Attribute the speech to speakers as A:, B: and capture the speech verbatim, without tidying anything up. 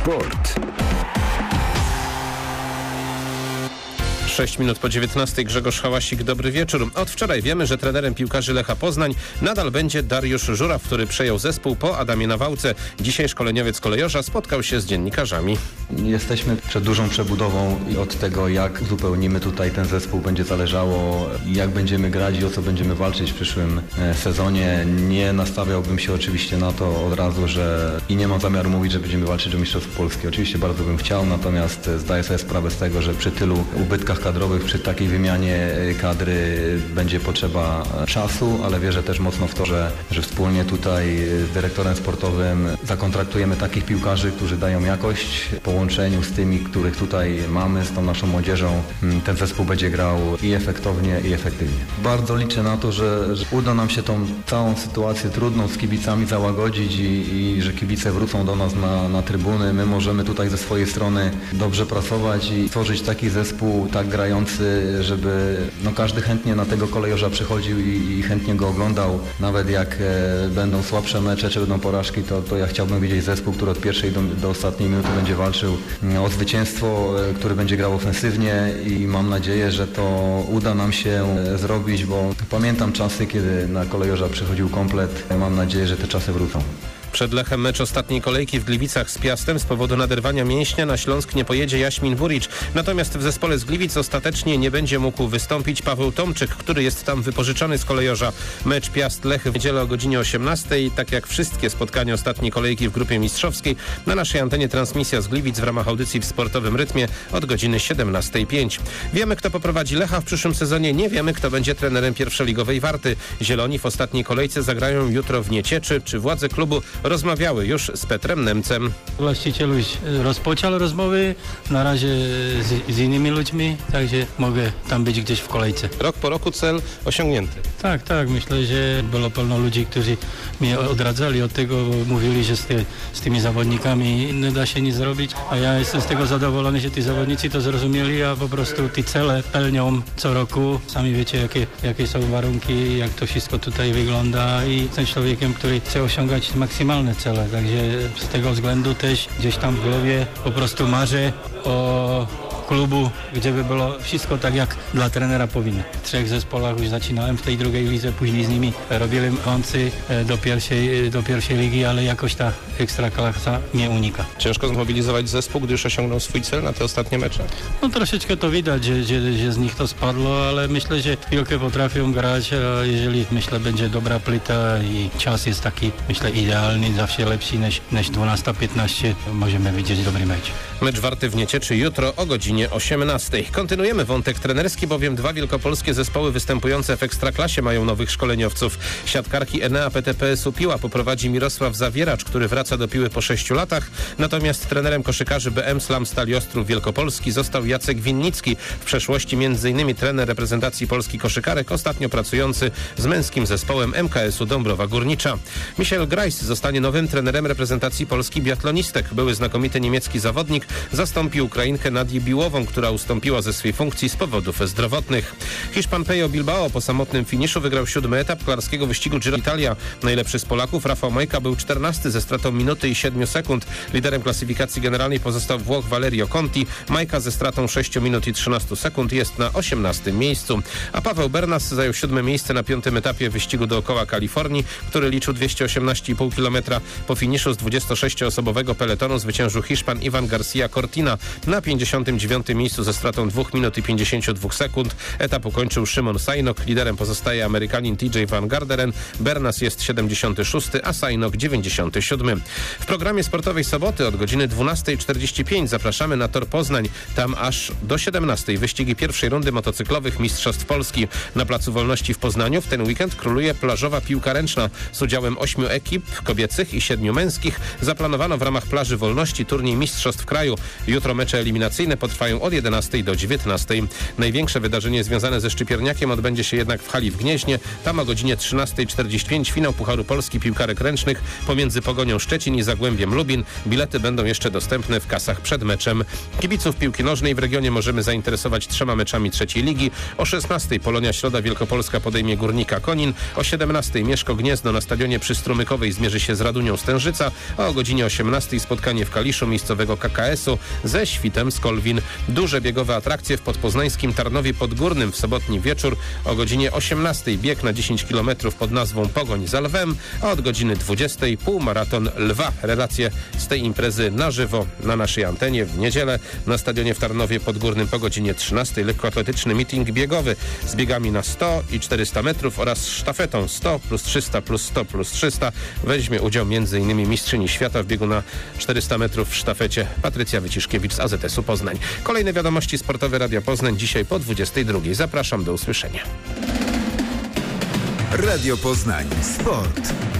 A: Sport.
B: sześć minut po dziewiętnastej. Grzegorz Hałasik, dobry wieczór. Od wczoraj wiemy, że trenerem piłkarzy Lecha Poznań nadal będzie Dariusz Żuraw, który przejął zespół po Adamie Nawałce. Dzisiaj szkoleniowiec kolejorza spotkał się z dziennikarzami.
C: Jesteśmy przed dużą przebudową i od tego, jak uzupełnimy tutaj ten zespół, będzie zależało, jak będziemy grać i o co będziemy walczyć w przyszłym sezonie. Nie nastawiałbym się oczywiście na to od razu, że i nie mam zamiaru mówić, że będziemy walczyć o Mistrzostwo Polskie. Oczywiście bardzo bym chciał, natomiast zdaję sobie sprawę z tego, że przy tylu ubytkach kadrowych, przy takiej wymianie kadry będzie potrzeba czasu, ale wierzę też mocno w to, że, że wspólnie tutaj z dyrektorem sportowym zakontraktujemy takich piłkarzy, którzy dają jakość. W połączeniu z tymi, których tutaj mamy, z tą naszą młodzieżą, ten zespół będzie grał i efektownie, i efektywnie. Bardzo liczę na to, że, że uda nam się tą całą sytuację trudną z kibicami załagodzić i, i że kibice wrócą do nas na, na trybuny. My możemy tutaj ze swojej strony dobrze pracować i tworzyć taki zespół, tak grający, żeby no, każdy chętnie na tego kolejorza przychodził i, i chętnie go oglądał. Nawet jak e, będą słabsze mecze, czy będą porażki, to, to ja chciałbym widzieć zespół, który od pierwszej do, do ostatniej minuty będzie walczył o zwycięstwo, e, który będzie grał ofensywnie i mam nadzieję, że to uda nam się e, zrobić, bo pamiętam czasy, kiedy na kolejorza przychodził komplet. Mam nadzieję, że te czasy wrócą.
B: Przed Lechem mecz ostatniej kolejki w Gliwicach z Piastem. Z powodu naderwania mięśnia na Śląsk nie pojedzie Jaśmin Wuricz. Natomiast w zespole z Gliwic ostatecznie nie będzie mógł wystąpić Paweł Tomczyk, który jest tam wypożyczony z kolejorza. Mecz Piast-Lech w niedzielę o godzinie osiemnastej. Tak jak wszystkie spotkania ostatniej kolejki w grupie mistrzowskiej, na naszej antenie transmisja z Gliwic w ramach audycji w sportowym rytmie od godziny siedemnastej pięć. Wiemy, kto poprowadzi Lecha w przyszłym sezonie. Nie wiemy, kto będzie trenerem pierwszoligowej Warty. Zieloni w ostatniej kolejce zagrają jutro w Niecieczy. Czy władze klubu rozmawiały już z Petrem Nemcem?
D: Właściciel już rozpoczął rozmowy, na razie z, z innymi ludźmi, także mogę tam być gdzieś w kolejce.
B: Rok po roku cel osiągnięty.
D: Tak, tak, myślę, że było pełno ludzi, którzy mnie odradzali od tego, bo mówili, że z, ty, z tymi zawodnikami nie da się nic zrobić, a ja jestem z tego zadowolony, że ci zawodnicy to zrozumieli, a po prostu te cele pełnią co roku. Sami wiecie, jakie, jakie są warunki, jak to wszystko tutaj wygląda i jestem człowiekiem, który chce osiągać maksymalne cele, także z tego względu też gdzieś tam w głowie po prostu marzę o klubu, gdzie by było wszystko tak, jak dla trenera powinno. W trzech zespołach już zaczynałem w tej drugiej lidze, później z nimi robiłem końcy do pierwszej, do pierwszej ligi, ale jakoś ta ekstraklasa nie unika.
B: Ciężko zmobilizować zespół, gdy już osiągnął swój cel na te ostatnie mecze?
D: No troszeczkę to widać, że, że, że z nich to spadło, ale myślę, że piłkę potrafią grać, a jeżeli myślę będzie dobra plita i czas jest taki, myślę, idealny, zawsze lepszy niż, niż dwanaście piętnaście, możemy widzieć dobry mecz.
B: Mecz Warty w Niecieczy jutro o godzinie osiemnastej. Kontynuujemy wątek trenerski, bowiem dwa wielkopolskie zespoły występujące w Ekstraklasie mają nowych szkoleniowców. Siatkarki Enea P T P S u Piła poprowadzi Mirosław Zawieracz, który wraca do Piły po sześciu latach. Natomiast trenerem koszykarzy B M Slam Stali Ostrów Wielkopolski został Jacek Winnicki, w przeszłości między innymi trener reprezentacji Polski koszykarek, ostatnio pracujący z męskim zespołem M K S u Dąbrowa Górnicza. Michael Greis zostanie nowym trenerem reprezentacji Polski biatlonistek. Były znakomity niemiecki zawodnik zastąpi Ukrainkę Nadię Biłową, która ustąpiła ze swej funkcji z powodów zdrowotnych. Hiszpan Pejo Bilbao po samotnym finiszu wygrał siódmy etap kolarskiego wyścigu Giro Italia. Najlepszy z Polaków Rafał Majka był czternasty ze stratą minuty i siedmiu sekund. Liderem klasyfikacji generalnej pozostał Włoch Valerio Conti. Majka ze stratą sześciu minut i trzynastu sekund jest na osiemnastym miejscu. A Paweł Bernas zajął siódme miejsce na piątym etapie wyścigu dookoła Kalifornii, który liczył dwieście osiemnaście i pół kilometra. Po finiszu z dwudziestosześcioosobowego peletonu zwyciężył Hiszpan Iwan Garcia Cortina na pięćdziesiątym dziewiątym miejscu ze stratą dwóch minut i pięćdziesięciu dwóch sekund. Etap ukończył Szymon Sajnok. Liderem pozostaje Amerykanin T J Van Garderen. Bernas jest siedemdziesiąty szósty, a Sajnok dziewięćdziesiąty siódmy. W programie sportowej soboty od godziny dwunastej czterdzieści pięć zapraszamy na Tor Poznań. Tam aż do siedemnastej wyścigi pierwszej rundy motocyklowych Mistrzostw Polski. Na Placu Wolności w Poznaniu w ten weekend króluje plażowa piłka ręczna z udziałem ośmiu ekip kobiecych i siedmiu męskich. Zaplanowano w ramach Plaży Wolności turniej Mistrzostw Kraju. Jutro mecze eliminacyjne potrwają trwają od jedenastej do dziewiętnastej. Największe wydarzenie związane ze szczypierniakiem odbędzie się jednak w hali w Gnieźnie. Tam o godzinie trzynastej czterdzieści pięć finał Pucharu Polski piłkarek ręcznych pomiędzy Pogonią Szczecin i Zagłębiem Lubin. Bilety będą jeszcze dostępne w kasach przed meczem. Kibiców piłki nożnej w regionie możemy zainteresować trzema meczami trzeciej ligi. O szesnastej Polonia Środa Wielkopolska podejmie Górnika Konin. O siedemnastej Mieszko Gniezno na stadionie przy Strumykowej zmierzy się z Radunią Stężyca, a o godzinie osiemnastej spotkanie w Kaliszu miejscowego K K S u ze Świtem z Kolwin. Duże biegowe atrakcje w podpoznańskim Tarnowie Podgórnym w sobotni wieczór. O godzinie osiemnastej bieg na dziesięć kilometrów pod nazwą Pogoń za Lwem, a od godziny dwudziestej półmaraton Lwa. Relacje z tej imprezy na żywo na naszej antenie w niedzielę na stadionie w Tarnowie Podgórnym po godzinie trzynastej lekkoatletyczny meeting biegowy z biegami na sto i czterysta metrów oraz sztafetą sto plus trzysta plus sto plus trzysta. Weźmie udział m.in. mistrzyni świata w biegu na czterysta metrów w sztafecie Patrycja Wyciszkiewicz z A Z S u Poznań. Kolejne wiadomości sportowe Radia Poznań dzisiaj po dwudziestej drugiej. Zapraszam, do usłyszenia.
A: Radio Poznań. Sport.